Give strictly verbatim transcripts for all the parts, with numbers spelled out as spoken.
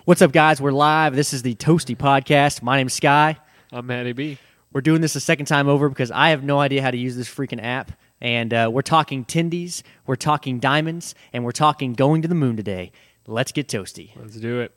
What's up, guys? We're live. This is the Toasty Podcast. My name's Sky. I'm Matty B. We're doing this a second time over because I have no idea how to use this freaking app. And uh, we're talking Tendies, we're talking diamonds, and we're talking going to the moon today. Let's get toasty. Let's do it.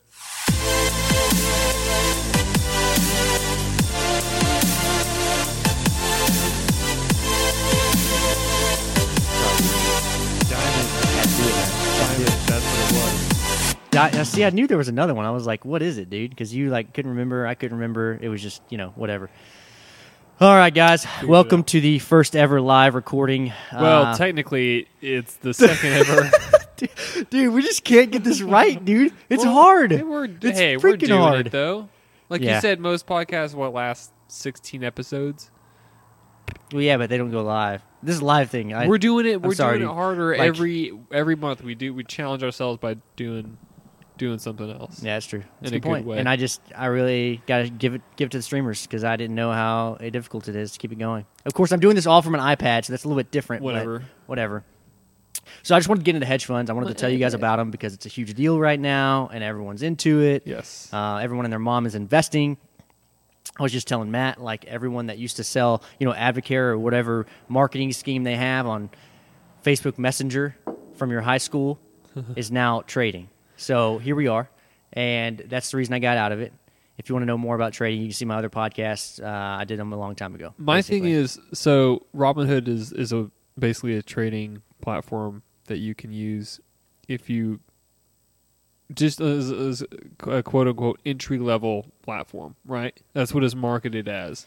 That's what it was. Di- see, I knew there was another one. I was like, what is it, dude? Because you like couldn't remember. I couldn't remember. It was just, you know, whatever. All right, guys. Welcome to the first ever live recording. Well, uh, technically, it's the second ever. Dude, we just can't get this right, dude. It's well, hard. Hey, we're, it's hey, freaking we're doing hard. it, though. Like Yeah. you said, most podcasts, what, last sixteen episodes? Well, yeah, but they don't go live. This is a live thing. I, we're doing it. We're sorry, doing it harder like- every every month. We do. We challenge ourselves by doing doing something else. Yeah, that's true. That's In a a good good point. way. And I just, I really got to give it, give it to the streamers because I didn't know how difficult it is to keep it going. Of course, I'm doing this all from an iPad, so that's a little bit different. but Whatever. Whatever. So I just wanted to get into hedge funds. I wanted to tell you guys about them because it's a huge deal right now, and everyone's into it. Yes. Uh, everyone and their mom is investing. I was just telling Matt, like everyone that used to sell, you know, Advocare or whatever marketing scheme they have on Facebook Messenger from your high school is now trading. So here we are, and that's the reason I got out of it. If you want to know more about trading, you can see my other podcasts. Uh, I did them a long time ago. My basically. thing is, so Robinhood is is a basically a trading platform that you can use if you just as, as a quote unquote entry level platform, right? That's what it's marketed as.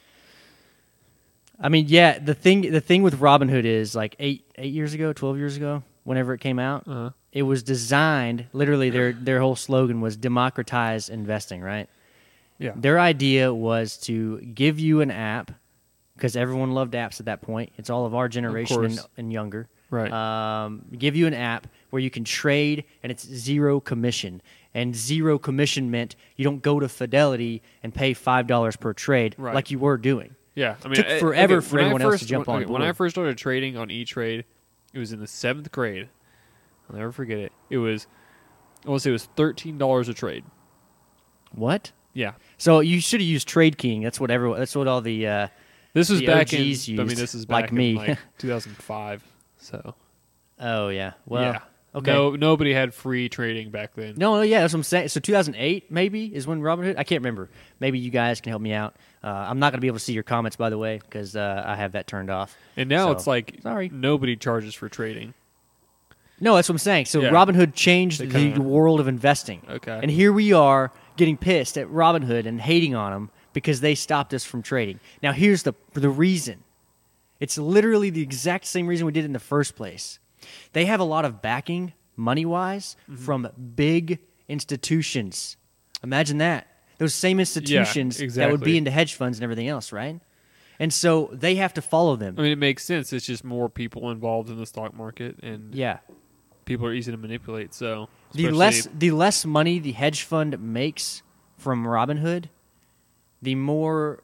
I mean, yeah, the thing the thing with Robinhood is like eight eight years ago, twelve years ago, whenever it came out, Uh-huh. it was designed. Literally, their their whole slogan was democratize investing. Right. Yeah. Their idea was to give you an app because everyone loved apps at that point. It's all of our generation and, course. and younger. Right. Um, give you an app where you can trade and it's zero commission. And zero commission meant you don't go to Fidelity and pay five dollars per trade Right. like you were doing. Yeah, I mean, Took eh, forever okay, for when I anyone else first- to jump when, on okay, When I board. first started trading on E-Trade, it was in the seventh grade. I'll never forget it. It was, I want to say it was thirteen dollars a trade. What? Yeah. So you should have used Trade King. That's what everyone. That's what all the. Uh, This was The back O Gs in, I used, mean, this is like back me. in like two thousand five. So, oh yeah. Well. yeah. Okay. No, nobody had free trading back then. No, no, yeah, that's what I'm saying. So two thousand eight maybe is when Robinhood. I can't remember. Maybe you guys can help me out. Uh, I'm not going to be able to see your comments, by the way, because uh, I have that turned off. And now So, it's like sorry. nobody charges for trading. No, that's what I'm saying. So Yeah. Robinhood changed They the kinda- world of investing. Okay. And here we are getting pissed at Robinhood and hating on them because they stopped us from trading. Now here's the the reason. It's literally the exact same reason we did it in the first place. They have a lot of backing, money-wise, Mm-hmm. from big institutions. Imagine that. Those same institutions that would exactly. be into hedge funds and everything else, right? And so they have to follow them. I mean, it makes sense. It's just more people involved in the stock market, and Yeah. people are easy to manipulate. So The especially- less the less money the hedge fund makes from Robinhood, the more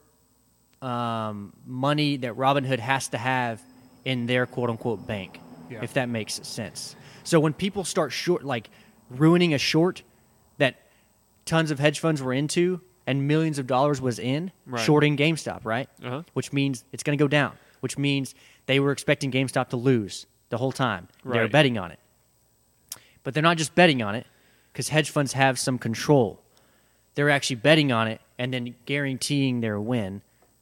um, money that Robinhood has to have in their quote unquote bank, Yeah. if that makes sense. So when people start short, like ruining a short that tons of hedge funds were into and millions of dollars was in, Right. shorting GameStop, right? Uh-huh. Which means it's going to go down, which means they were expecting GameStop to lose the whole time. They were Right. betting on it. But they're not just betting on it because hedge funds have some control. They're actually betting on it and then guaranteeing their win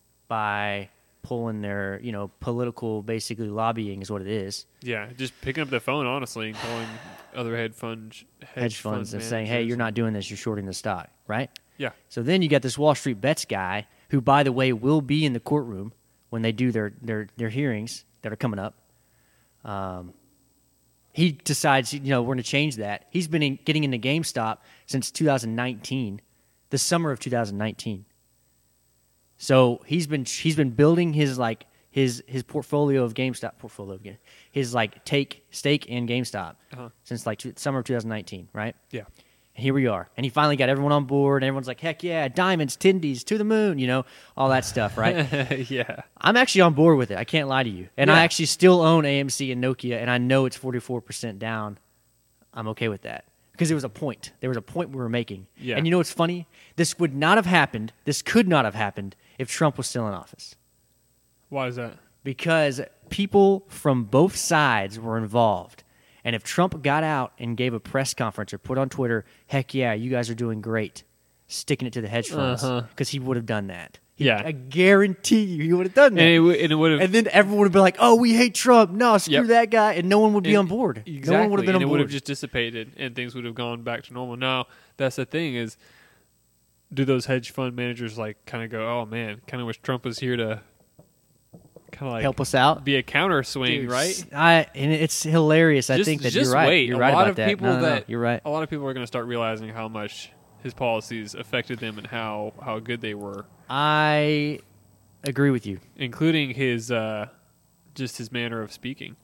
by pulling their, you know, political, basically lobbying is what it is. yeah, just picking up the phone honestly and calling other hedge fund hedge, Hedge funds fund and saying, hey, managers. you're not doing this, you're shorting the stock, right? Yeah, So then you got this Wall Street Bets guy who, by the way, will be in the courtroom when they do their, their, their hearings that are coming up. Um, he decides, you know, we're going to change that. He's been in, getting into GameStop since two thousand nineteen, the summer of two thousand nineteen. So he's been he's been building his like his his portfolio of GameStop portfolio again, his like take stake in GameStop Uh-huh. since like two, summer of two thousand nineteen, right? yeah. And here we are. And he finally got everyone on board. And everyone's like, heck yeah, diamonds, Tendies, to the moon, you know, all that stuff, right? yeah. I'm actually on board with it. I can't lie to you. And I Yeah. actually still own A M C and Nokia, and I know it's forty-four percent down. I'm okay with that because it was a point. There was a point we were making. Yeah. And you know what's funny? This would not have happened. This could not have happened if Trump was still in office. Why is that? Because people from both sides were involved. And if Trump got out and gave a press conference or put on Twitter, heck yeah, you guys are doing great, sticking it to the hedge funds, because Uh-huh. he would have done that. He, Yeah. I guarantee you he would have done that. And it, w- and it would have. And then everyone would be like, "Oh, we hate Trump. No, screw Yep. that guy," and no one would be And- on board. Exactly. No one would have been and on it would board. have just dissipated, and things would have gone back to normal. Now, that's the thing is, do those hedge fund managers like kind of go, "Oh man, kind of wish Trump was here to kind of like Help us out, be a counter swing, Dude, right?" I and it's hilarious. I Just- think that just you're right. wait. You're A right lot about of that. people No, no, no, that- you're right. A lot of people are going to start realizing how much his policies affected them and how how good they were, I agree with you. including his uh, just his manner of speaking.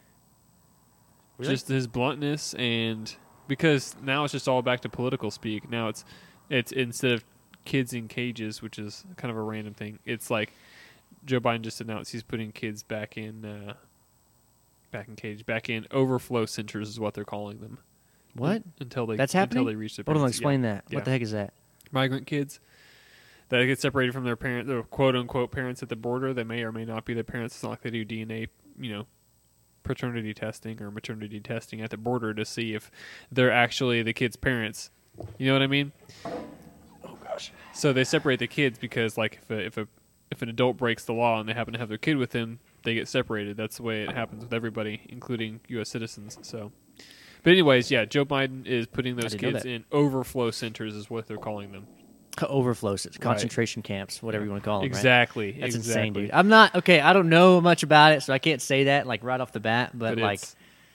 Really? Just his bluntness, and because now it's just all back to political speak. Now it's it's instead of kids in cages, which is kind of a random thing. It's like Joe Biden just announced he's putting kids back in uh, back in cage, back in overflow centers is what they're calling them. What? Until they That's until happening? they reach their Hold on, parents. explain Yeah. that. Yeah. What the heck is that? Migrant kids that get separated from their parent, their quote unquote parents at the border. They may or may not be their parents. It's not like they do D N A, you know, paternity testing or maternity testing at the border to see if they're actually the kid's parents. You know what I mean? Oh gosh. So they separate the kids because, like, if a, if a if an adult breaks the law and they happen to have their kid with them, they get separated. That's the way it happens with everybody, including U S citizens. So, but anyways, yeah, Joe Biden is putting those didn't know kids that. in overflow centers, is what they're calling them. Overflows, concentration camps, whatever you want to call them. Right? Exactly. That's exactly. insane, dude. I'm not okay. I don't know much about it, so I can't say that like right off the bat. But, But like, it's,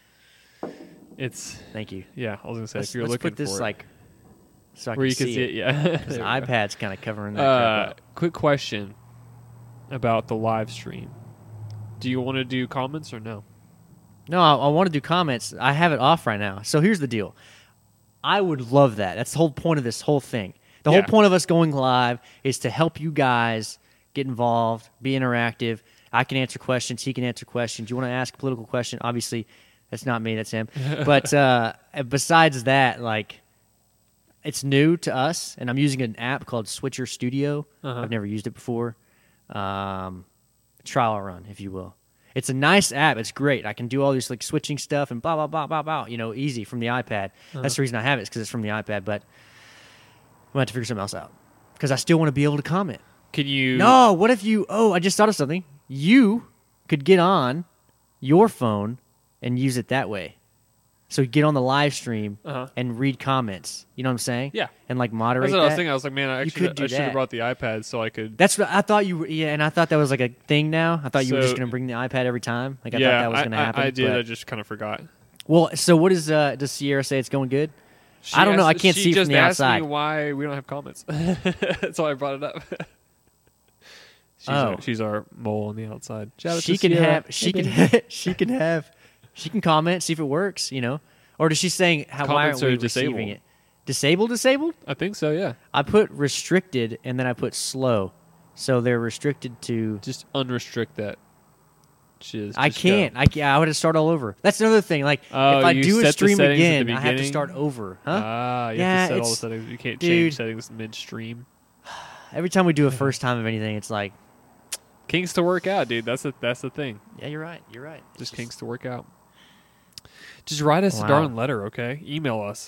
it's thank you. yeah. I was gonna say Let's, if you're let's looking put this for like so I it, where can you can see, see it. it, yeah. Because There we go. iPad's kind of covering that. Uh, crap up. quick question about the live stream. Do you want to do comments or no? No, I, I want to do comments. I have it off right now. So here's the deal. I would love that. That's the whole point of this whole thing. The Yeah. whole point of us going live is to help you guys get involved, be interactive. I can answer questions. He can answer questions. You want to ask a political question? Obviously, that's not me. That's him. But uh, besides that, like, it's new to us, and I'm using an app called Switcher Studio. Uh-huh. I've never used it before. Um, trial run, if you will. It's a nice app. It's great. I can do all this like switching stuff and blah blah blah blah blah. You know, easy from the iPad. Uh-huh. That's the reason I have it, is because it's from the iPad. But I'm gonna have to figure something else out because I still want to be able to comment. Can you? No, what if you? Oh, I just thought of something. You could get on your phone and use it that way. So you get on the live stream Uh-huh. and read comments. You know what I'm saying? Yeah. And like moderate That's what I was that. thinking. I was like, man, I You actually could do I should have that. brought the iPad so I could. That's what I thought you were. Yeah, and I thought that was like a thing now. I thought you were So- just going to bring the iPad every time. Like I yeah, thought that was going to I, happen. I, I did. but- I just kind of forgot. well, so what is uh, does Sierra say? It's going good. She I don't know. I asked- can't she see from just the asked outside. Me why we don't have comments? That's why I brought it up. she's, Oh. our, she's our mole on the outside. Shout out She to can Sierra. have. She Hey, can. baby. Have, she can have. She can comment. See if it works. You know. Or is she saying how why aren't Comments we are receiving disabled. it? Disabled. Disabled. I think so. Yeah, I put restricted and then I put slow, so they're restricted to. just unrestrict that. Shiz. I Just can't. go. I can't. I would have to start all over. That's another thing. Like Oh, if I you do a set the stream settings at again, the I have to beginning? start over. Huh? Ah, you Yeah, have to set all the it's- settings. You can't dude. change settings midstream. Every time we do a first time of anything, it's like, Kinks to work out, dude. That's the that's the thing. yeah, you're right. You're right. Just It's kinks to work out. Just write us Wow. a darn letter, okay? Email us.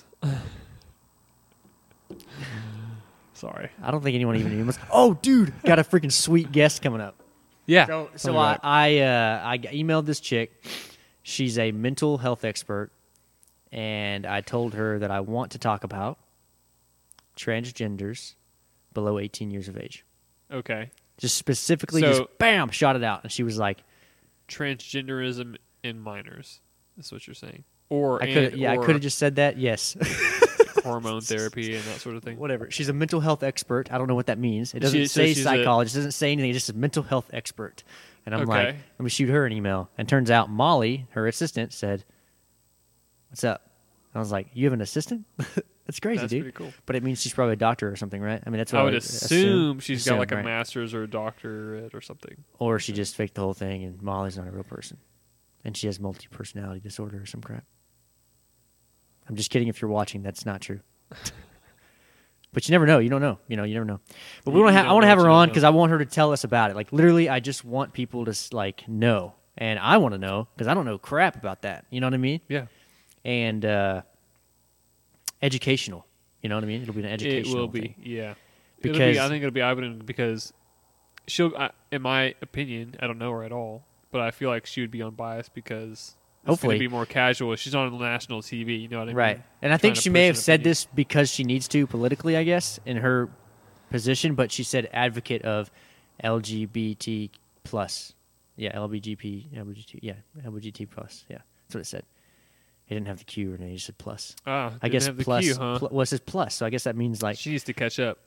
Sorry. I don't think anyone even knew. Oh, dude, got a freaking sweet guest coming up. Yeah. So, tell so me I about it. I, uh, I emailed this chick. She's a mental health expert, and I told her that I want to talk about transgenders below eighteen years of age. Okay. Just specifically, So- just bam, shot it out, and she was like, Transgenderism in minors. That's what you're saying. Or "I could, and- yeah, I or could have just said that." Yes, hormone therapy and that sort of thing. whatever. She's a mental health expert. I don't know what that means. It doesn't She- so say she's a- psychologist. It doesn't say anything. It just says mental health expert. And I'm like, Okay. let me shoot her an email. And turns out Molly, her assistant, said, "What's up?" And I was like, "You have an assistant? That's crazy, That's dude." pretty cool. But it means she's probably a doctor or something, right? I mean, that's what I would would assume, she's got assume, like a right? master's or a doctorate or something. Or she just faked the whole thing, and Molly's not a real person, and she has multi personality disorder or some crap. I'm just kidding if you're watching. That's not true. But you never know. You don't know. You know, you never know. But we You- want to you ha- I don't want to know have what her you don't on know. because I want her to tell us about it. Like, literally, I just want people to, s- like, know. And I want to know because I don't know crap about that. You know what I mean? Yeah. And uh, educational. You know what I mean? It'll be an It educational will be. thing. Yeah. Because- it'll be, I think it'll be eye-opening because she'll, I, in my opinion, I don't know her at all, but I feel like she would be unbiased because it's Hopefully. going to be more casual. She's on national T V, you know what I mean? Right. And I Trying think to she push may an have said opinion. this because she needs to politically, I guess, in her position, but she said advocate of L G B T plus. Yeah, L B G P, L B G T, yeah, L B G T plus. Yeah, that's what it said. It didn't have the Q or anything, it just said plus. Ah, I didn't guess have the plus. Q, huh? pl- well, it says plus, so I guess that means like. She needs to catch up.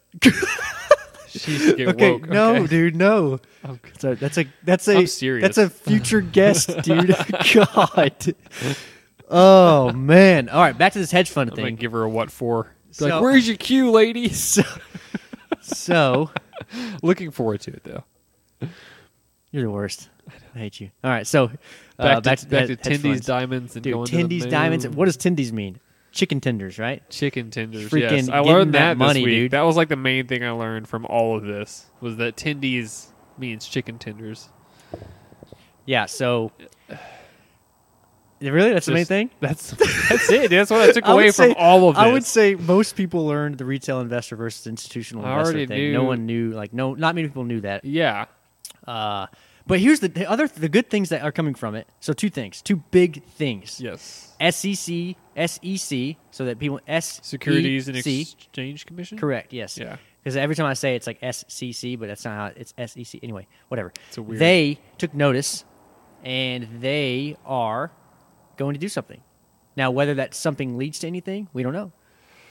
She needs to get okay, woke. no, okay? dude, no. Okay. So that's a that's a I'm serious. that's a future guest, dude. God. Oh man. All right, back to this hedge fund I'm going thing. to give her a what for. Be So- like, where's your Q, lady? So, so Looking forward to it, though. you're the worst. I hate you. All right, so uh, Back to, back to, back to hedge- hedge Tindy's funds. Diamonds and Dude, going to the Tindy's moon. diamonds. What does Tindy's mean? Chicken tenders, right? Chicken tenders. Freaking Yes, I getting learned that that, money, this week. dude. That was like the main thing I learned from all of this was that Tindy's means chicken tenders. Yeah. So, really, that's the main Just- thing. That's that's it. That's what I took I would away from say- all of this. I would say most people learned the retail investor versus institutional I investor already thing. No knew- one knew, like, no, not many people knew that. yeah. Uh, but here's the, the other, the good things that are coming from it. So two things, two big things. Yes. S E C, S E C, so that people S Securities and E C. Exchange Commission. Correct. Yes. Yeah. Because every time I say it, it's like S C C, but that's not how it's S E C. Anyway, whatever. It's a weird- They took notice, and they are going to do something. Now, whether that something leads to anything, we don't know.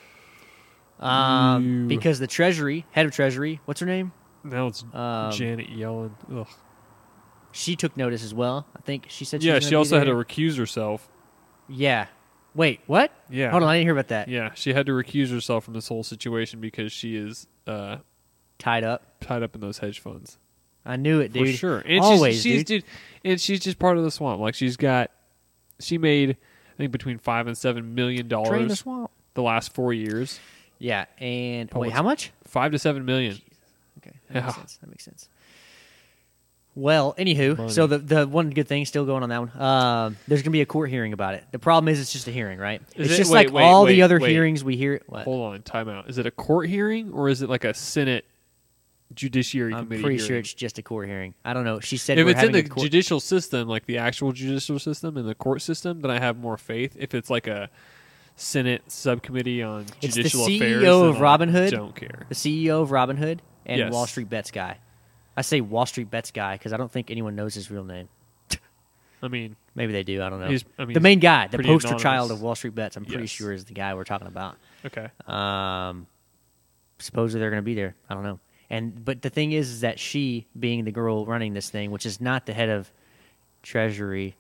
Um, Ew. because the Treasury, head of Treasury, what's her name? Now it's Um, Janet Yellen. Ugh. She took notice as well. I think she said. She Yeah, was she gonna be also had to there. recuse herself. Yeah. Wait. What? Yeah. Hold on. I didn't hear about that. Yeah, she had to recuse herself from this whole situation because she is uh, Tied up. tied up in those hedge funds. I knew it, For dude. sure. And Always, she's, she's dude. dude, and she's just part of the swamp. Like she's got, she made I think between five and seven million Drain the dollars swamp. the last four years. Yeah. And Public- wait, how much? Five to seven million. Okay, that Yeah. makes sense. That makes sense. Well, anywho, Money. so the the one good thing still going on that one. Uh, there's gonna be a court hearing about it. The problem is it's just a hearing, right? Is it's it- just wait, like wait, all wait, the other wait. hearings we hear. What? Hold on, time out. Is it a court hearing or is it like a Senate Judiciary I'm Committee pretty hearing? sure it's just a court hearing. I don't know. She said If we're it's in having the a court. judicial system, like the actual judicial system and the court system, then I have more faith. If it's like a Senate subcommittee on It's the judicial C E O affairs, of then Robinhood. I don't care. the C E O of Robinhood and Yes. Wall Street Bets guy. I say Wall Street Bets guy because I don't think anyone knows his real name. I mean, Maybe they do. I don't know. he's, I mean, the main guy, the pretty poster anonymous. child of Wall Street Bets. I'm pretty Yes. sure is the guy we're talking about. okay. Um, supposedly they're going to be there. I don't know. And but the thing is, is that she, being the girl running this thing, which is not the head of Treasury,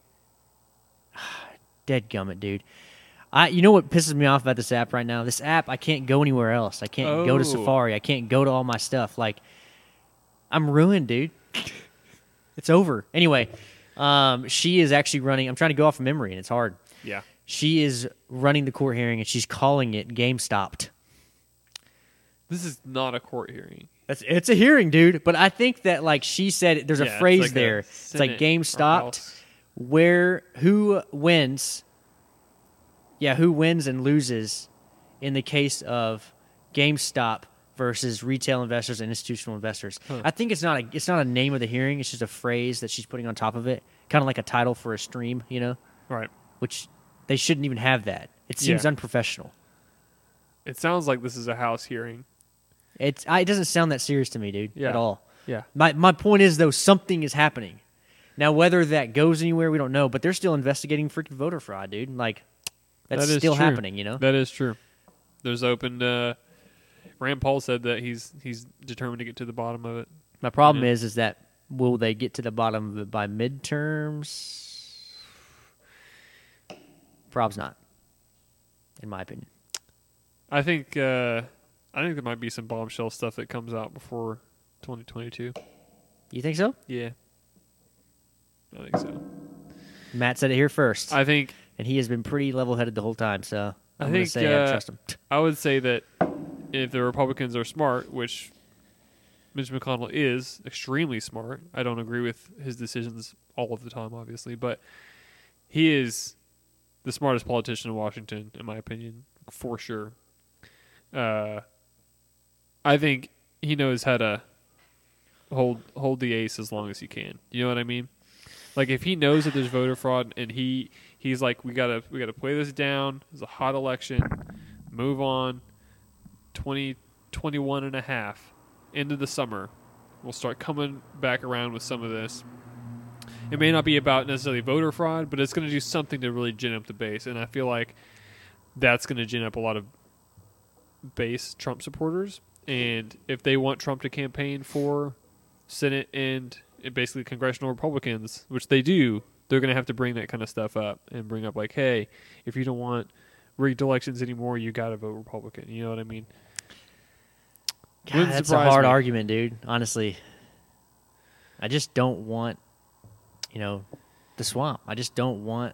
dead gummit, dude. I, you know what pisses me off about this app right now? This app, I can't go anywhere else. I can't go to Oh. Safari. I can't go to all my stuff. Like, I'm ruined, dude. It's over. Anyway, um, she is actually running. I'm trying to go off of memory, and it's hard. Yeah. She is running the court hearing, and she's calling it GameStopped. This is not a court hearing. That's it's a hearing, dude. But I think that like she said, there's Yeah, a it's phrase like a there. It's like Senate game or stopped, House. where who wins? Yeah, who wins and loses in the case of GameStop versus retail investors and institutional investors. Huh. I think it's not a it's not a name of the hearing. It's just a phrase that she's putting on top of it, kind of like a title for a stream, you know, Right. which they shouldn't even have that. It seems Yeah. unprofessional. It sounds like this is a House hearing. It's I, it doesn't sound that serious to me, dude, Yeah. at all. Yeah. My my point is though something is happening. Now whether that goes anywhere we don't know, but they're still investigating freaking voter fraud, dude. Like that's That is still true. happening, you know. That is true. There's open. Uh, Rand Paul said that he's he's determined to get to the bottom of it. My problem Yeah. is is that will they get to the bottom of it by midterms? Prob's not, in my opinion. I think. Uh, I think there might be some bombshell stuff that comes out before twenty twenty-two. You think so? Yeah. I think so. Matt said it here first, I think. and he has been pretty level-headed the whole time. So I I'm going think to say I uh, trust him. I would say that if the Republicans are smart, which Mitch McConnell is extremely smart, I don't agree with his decisions all of the time, obviously, but he is the smartest politician in Washington, in my opinion, for sure. Uh, I think he knows how to hold hold the ace as long as he can. You know what I mean? Like if he knows that there's voter fraud and he he's like, we gotta we gotta play this down. It's a hot election. Move on. twenty, twenty-one and a half into the summer. We'll start coming back around with some of this. It may not be about necessarily voter fraud, but it's going to do something to really gin up the base. And I feel like that's going to gin up a lot of base Trump supporters. And if they want Trump to campaign for Senate and basically congressional Republicans, which they do, they're going to have to bring that kind of stuff up and bring up like, hey, if you don't want rigged elections anymore, you got to vote Republican. You know what I mean? God, Wouldn't that's a surprise hard me. argument, dude. Honestly, I just don't want, you know, the swamp. I just don't want.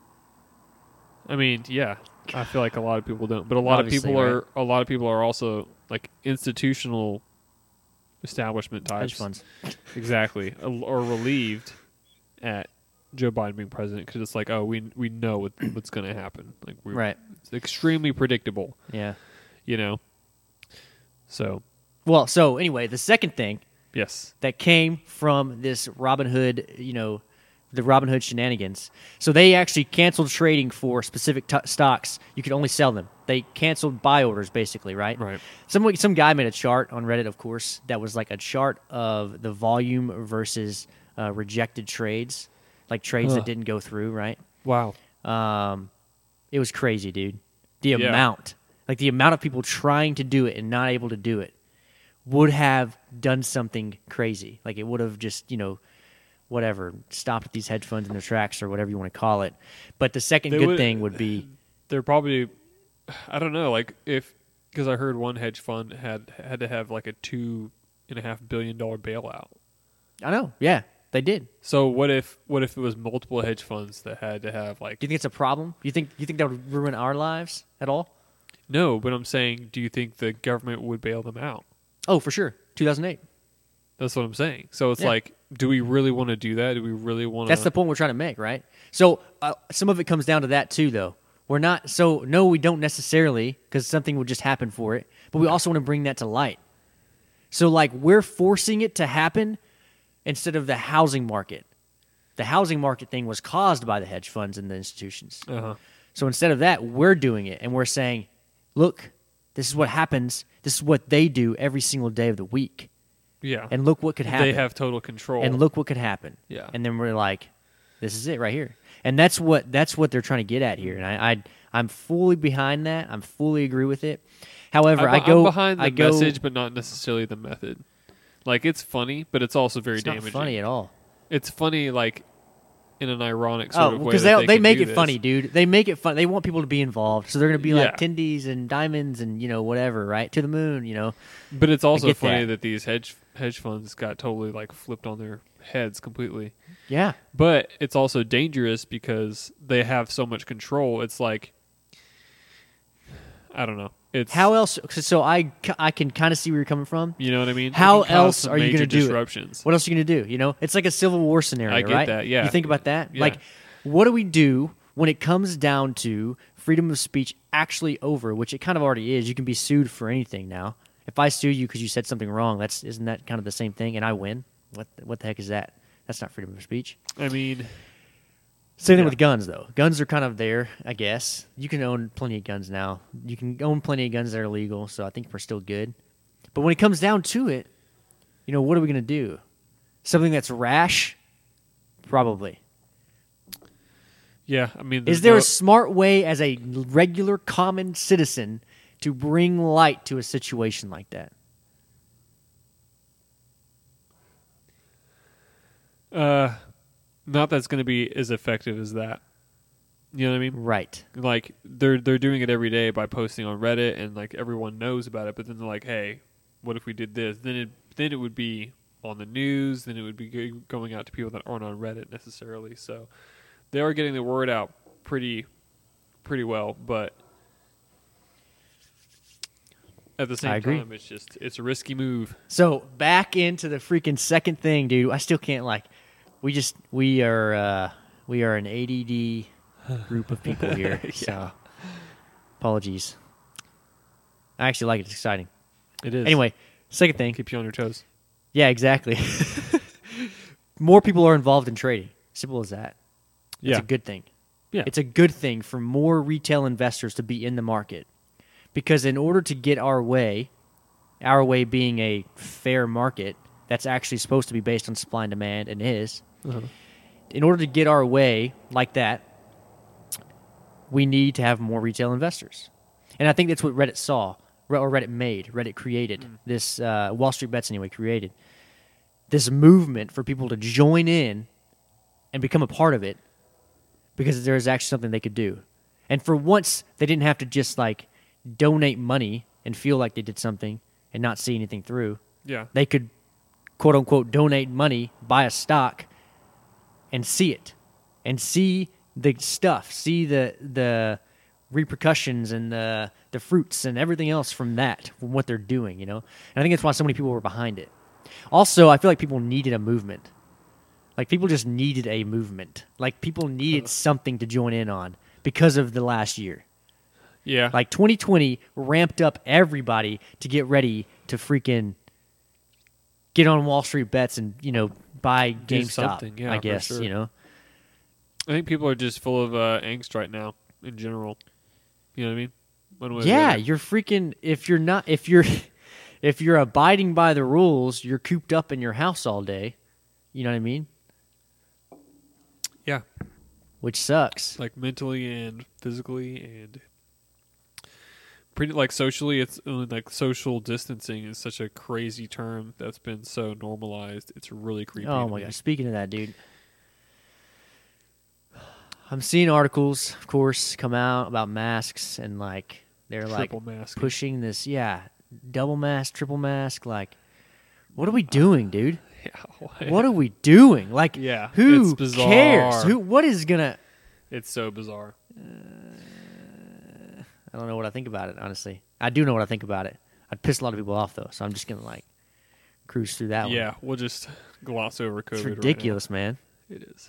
I mean, yeah, I feel like a lot of people don't, but a lot Obviously, of people are. right? A lot of people are also like institutional establishment types, Hedge funds. exactly, or relieved at Joe Biden being president because it's like, oh, we we know what, what's going to happen. Like, we Right. it's extremely predictable. Yeah. You know. So Well, so anyway, the second thing yes, that came from this Robin Hood, you know, the Robin Hood shenanigans. So they actually canceled trading for specific t- stocks. You could only sell them. They canceled buy orders, basically, right? right. Some some guy made a chart on Reddit, of course, that was like a chart of the volume versus uh, rejected trades, like trades Ugh. that didn't go through, right? Wow. Um, it was crazy, dude. The Yeah. amount, like the amount of people trying to do it and not able to do it, would have done something crazy. Like it would have just, you know, whatever, stopped these hedge funds in their tracks or whatever you want to call it. But the second They good would- thing would be, They're probably, I don't know, like if because I heard one hedge fund had had to have like a two and a half billion dollar bailout. I know, yeah, they did. So what if what if it was multiple hedge funds that had to have like Do you think it's a problem? You think you think that would ruin our lives at all? no? But I'm saying, do you think the government would bail them out? Oh, for sure. two thousand eight. That's what I'm saying. So it's Yeah. like, do we really want to do that? Do we really want to? That's the point we're trying to make, right? So uh, some of it comes down to that too, though. We're not so no, we don't necessarily because something would just happen for it, but we also want to bring that to light. So like we're forcing it to happen instead of the housing market. The housing market thing was caused by the hedge funds and the institutions. Uh-huh. So instead of that, we're doing it and we're saying, look, this is what happens. This is what they do every single day of the week. Yeah. And look what could happen. They have total control. And look what could happen. Yeah. And then we're like, this is it right here. And that's what that's what they're trying to get at here. And I, I I'm fully behind that. I'm fully agree with it. However, I'm, I go I'm behind the I go, message, but not necessarily the method. Like it's funny, but it's also very it's not damaging. funny at all. It's funny, like in an ironic sort Oh, of way. because that they they, they can make do it this. funny, dude. They make it fun. They want people to be involved, so they're going to be like Yeah. tendies and diamonds and you know whatever, right to the moon, you know. But it's also get funny that. that. these hedge hedge funds got totally like flipped on their heads completely. Yeah, But it's also dangerous because they have so much control. It's like I don't know. It's how else? So I I can kind of see where you're coming from. you know what I mean? It How can cause else some are you major going to do it? disruptions? What else are you going to do? You know, it's like a civil war scenario, I get right? that, yeah. You think about that? Yeah. Like, what do we do when it comes down to freedom of speech actually over, which it kind of already is? You can be sued for anything now. If I sue you because you said something wrong, that's isn't that kind of the same thing? And I win. What what the heck is that? That's not freedom of speech. I mean, Same thing Yeah. with guns, though. Guns are kind of there, I guess. You can own plenty of guns now. You can own plenty of guns that are legal, so I think we're still good. But when it comes down to it, you know, what are we going to do? Something that's rash? Probably. yeah. I mean, Is there's there no- a smart way as a regular, common citizen to bring light to a situation like that? Uh, not that's going to be as effective as that. You know what I mean? Right. Like they're they're doing it every day by posting on Reddit, and like everyone knows about it. But then they're like, "Hey, what if we did this?" Then it then it would be on the news. Then it would be go- going out to people that aren't on Reddit necessarily. So they are getting the word out pretty pretty well. But at the same I agree. time, it's just it's a risky move. So back into the freaking second thing, dude. I still can't like. We just we are uh, we are an A D D group of people here. Yeah. So apologies. I actually like it. It's exciting. It is. Anyway, second thing. Keep you on your toes. Yeah, exactly. More people are involved in trading. Simple as that. It's Yeah. a good thing. Yeah. It's a good thing for more retail investors to be in the market. Because in order to get our way, our way being a fair market that's actually supposed to be based on supply and demand and is, Uh-huh. in order to get our way like that, we need to have more retail investors. And I think that's what Reddit saw, or Reddit made, Reddit created, Mm. this, uh, Wall Street Bets anyway, created this movement for people to join in and become a part of it because there is actually something they could do. And for once, they didn't have to just like donate money and feel like they did something and not see anything through. Yeah. They could, quote unquote, donate money, buy a stock, and see it, and see the stuff, see the the repercussions and the the fruits and everything else from that, from what they're doing, you know. And I think that's why so many people were behind it. Also, I feel like people needed a movement. Like people just needed a movement. Like people needed something to join in on because of the last year. Yeah. Like twenty twenty ramped up everybody to get ready to freaking get on Wall Street Bets and, you know, buy Do GameStop, something, yeah, I for guess, sure. you know. I think people are just full of uh, angst right now in general. You know what I mean? One way or the Yeah, other. you're freaking if you're not if you're if you're abiding by the rules, you're cooped up in your house all day. You know what I mean? Yeah. Which sucks. Like mentally and physically and pretty like socially, it's uh, like social distancing is such a crazy term that's been so normalized. It's really creepy. Oh to my me. gosh, speaking of that, dude. I'm seeing articles, of course, come out about masks and like they're Triple like mask. pushing this, yeah, double mask, triple mask, like what are we doing, dude? Yeah. What are we doing? Like Yeah, who it's bizarre. cares? Who what is gonna It's so bizarre. I don't know what I think about it, honestly. I do know what I think about it. I'd piss a lot of people off though, so I'm just gonna like cruise through that one. Yeah, we'll just gloss over COVID. It's right now. ridiculous, man. It is.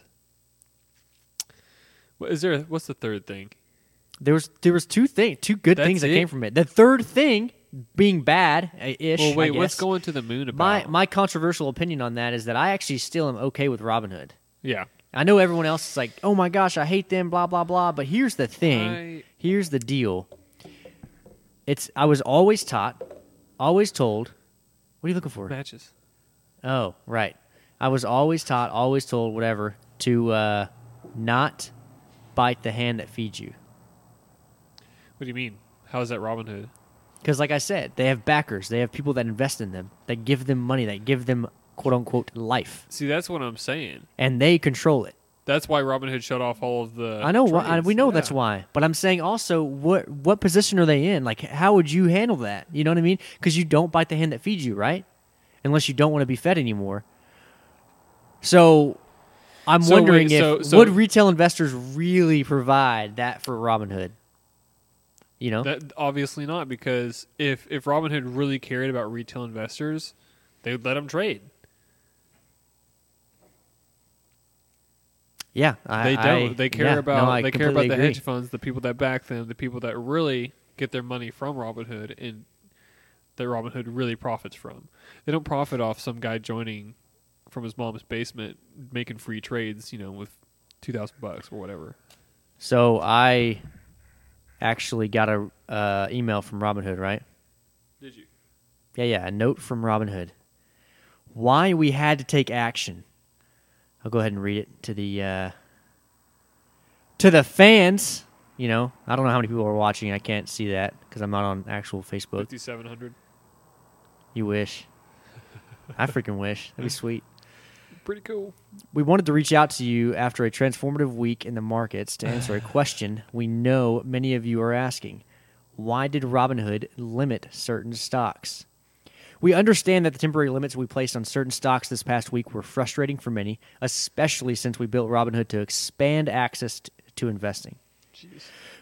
What is there? What's the third thing? There was there was two things, two good That's things that it? came from it. The third thing being bad ish. Well, wait, I what's guess. going to the moon about? My my controversial opinion on that is that I actually still am okay with Robinhood. yeah, I know everyone else is like, oh my gosh, I hate them, blah blah blah. But here's the thing. I- Here's the deal. It's I was always taught, always told. What are you looking for? matches. Oh, right. I was always taught, always told, whatever, to uh, not bite the hand that feeds you. What do you mean? How is that Robin Hood? Because, like I said, they have backers. They have people that invest in them, that give them money, that give them quote unquote life, See, that's what I'm saying. and they control it. That's why Robin Hood shut off all of the. I know. Why, I, trades. we know Yeah. that's why. But I'm saying also, what what position are they in? Like, how would you handle that? You know what I mean? Because you don't bite the hand that feeds you, right? Unless you don't want to be fed anymore. So, I'm So wondering wait, if so- so- would retail investors really provide that for Robinhood? You know, That obviously not, because if if Robin Hood really cared about retail investors, they would let them trade. yeah, I, They don't. I- they care yeah, about no, I they care about completely the agree. hedge funds, the people that back them, the people that really get their money from Robinhood, and that Robinhood really profits from. They don't profit off some guy joining from his mom's basement making free trades, you know, with two thousand bucks or whatever. So I actually got a uh, email from Robinhood, right? Did you? Yeah, yeah, a note from Robinhood. Why we had to take action. I'll go ahead and read it to the uh, to the fans. You know, I don't know how many people are watching. I can't see that because I'm not on actual Facebook. Fifty-seven hundred. You wish. I freaking wish. That'd be sweet. Pretty cool. We wanted to reach out to you after a transformative week in the markets to answer a question we know many of you are asking. Why did Robinhood limit certain stocks? We understand that the temporary limits we placed on certain stocks this past week were frustrating for many, especially since we built Robinhood to expand access t- to investing. Jeez.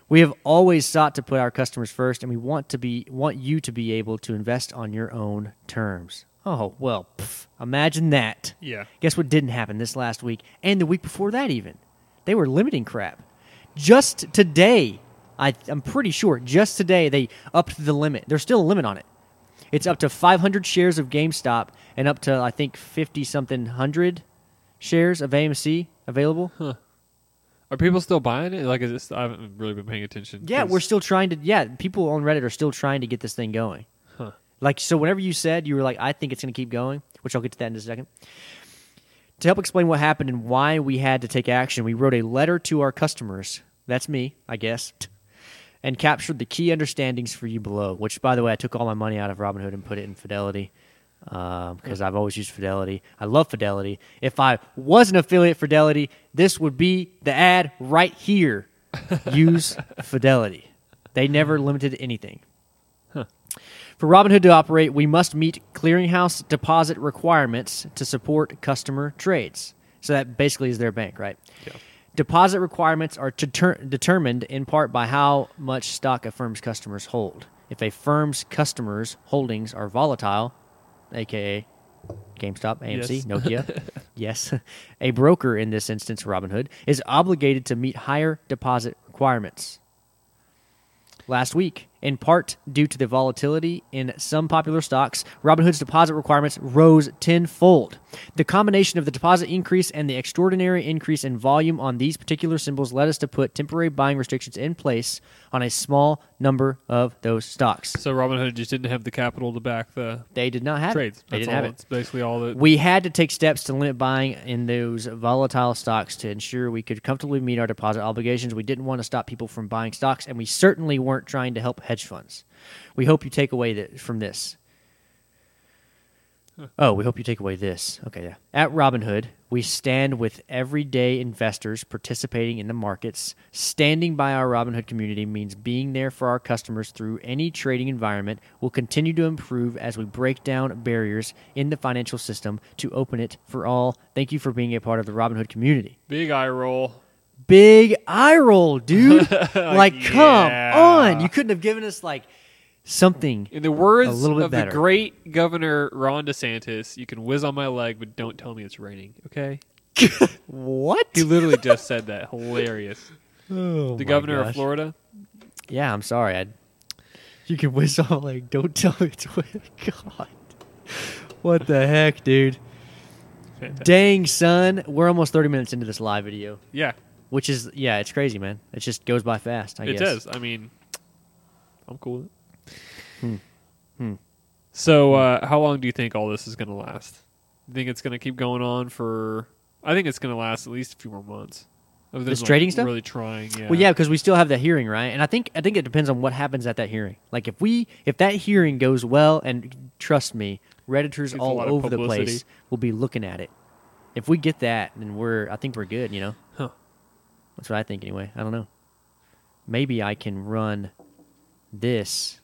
We have always sought to put our customers first, and we want to be want you to be able to invest on your own terms. Oh, well, pff, imagine that. Yeah. Guess what didn't happen this last week and the week before that even? They were limiting crap. Just today, I, I'm pretty sure, just today they upped the limit. There's still a limit on it. It's up to five hundred shares of GameStop and up to, I think, fifty-something hundred shares of A M C available. Huh. Are people still buying it? Like, is this, I haven't really been paying attention. Yeah, 'cause- we're still trying to, yeah, people on Reddit are still trying to get this thing going. Huh. Like, so whenever you said, you were like, I think it's going to keep going, which I'll get to that in a second. To help explain what happened and why we had to take action, we wrote a letter to our customers, that's me, I guess, and captured the key understandings for you below, which, by the way, I took all my money out of Robinhood and put it in Fidelity because um, I've always used Fidelity. I love Fidelity. If I was an affiliate Fidelity, this would be the ad right here. Use Fidelity. They never limited anything. Huh. For Robinhood to operate, we must meet clearinghouse deposit requirements to support customer trades. So that basically is their bank, right? Yeah. Deposit requirements are deter- determined in part by how much stock a firm's customers hold. If a firm's customers' holdings are volatile, a k a. GameStop, A M C, Yes. Nokia, yes, a broker, in this instance Robinhood, is obligated to meet higher deposit requirements. Last week, in part due to the volatility in some popular stocks, Robinhood's deposit requirements rose tenfold. The combination of the deposit increase and the extraordinary increase in volume on these particular symbols led us to put temporary buying restrictions in place on a small number of those stocks. So Robinhood just didn't have the capital to back the They did not have trades. it. They That's didn't all. have it. It's basically all that. We had to take steps to limit buying in those volatile stocks to ensure we could comfortably meet our deposit obligations. We didn't want to stop people from buying stocks, and we certainly weren't trying to help hedge funds. We hope you take away th- from this. Oh, we hope you take away this. Okay, yeah. At Robinhood, we stand with everyday investors participating in the markets. Standing by our Robinhood community means being there for our customers through any trading environment. We'll continue to improve as we break down barriers in the financial system to open it for all. Thank you for being a part of the Robinhood community. Big eye roll. Big eye roll, dude. Like, come Yeah. on. You couldn't have given us, like, something. In the words A little bit of better. the great Governor Ron DeSantis, you can whiz on my leg, but don't tell me it's raining, okay? What? He literally just said that. Hilarious. Oh, The my governor gosh. of Florida. Yeah, I'm sorry. I, you can whistle like, don't tell me it's God. What the heck, dude? Fantastic. Dang, son. We're almost thirty minutes into this live video, Yeah, which is, yeah, it's crazy, man. It just goes by fast, I it guess. does. I mean, I'm cool with it. Hmm. Hmm. So, uh, how long do you think all this is going to last? You think it's going to keep going on for? I think it's going to last at least a few more months. Other than, This like, trading stuff? Really trying. Yeah. Well, yeah, because we still have that hearing, right? And I think I think it depends on what happens at that hearing. Like if we if that hearing goes well, and trust me, Redditors Gets a all lot of over the publicity. place will be looking at it. If we get that, then we're I think we're good. You know, Huh. that's what I think anyway. I don't know. Maybe I can run this.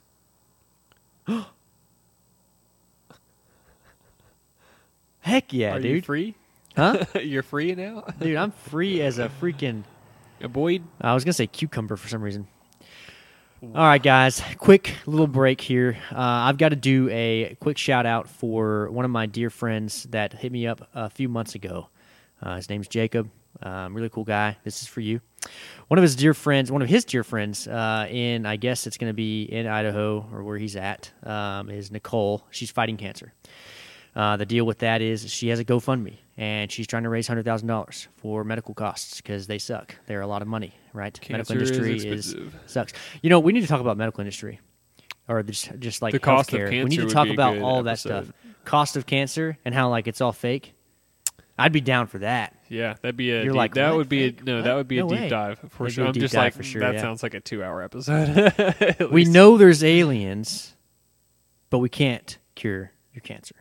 Heck yeah, Are dude! you free? Huh? You're free now, Dude, I'm free as a freaking. a Boyd. I was gonna say cucumber for some reason. All right, guys, quick little break here. Uh, I've got to do a quick shout out for one of my dear friends that hit me up a few months ago. Uh, his name's Jacob. Um, really cool guy. This is for you. One of his dear friends, one of his dear friends, uh, in I guess it's going to be in Idaho or where he's at, um, is Nicole. She's fighting cancer. Uh, the deal with that is she has a GoFundMe, and she's trying to raise one hundred thousand dollars for medical costs because they suck. They're a lot of money, right? Cancer medical is industry is, expensive. sucks. You know, we need to talk about medical industry, or just just like The cost of healthcare. We cancer need to would talk be a about good all that episode. stuff. Cost of cancer and how like it's all fake. I'd be down for that. Yeah, that'd be a. You're deep, like, that what? would be a, Fake? no. What? That would be No a deep way. dive for That'd sure. be a I'm deep just dive like for sure, that yeah. sounds like a two-hour episode. At We least. know there's aliens, but we can't cure your cancer.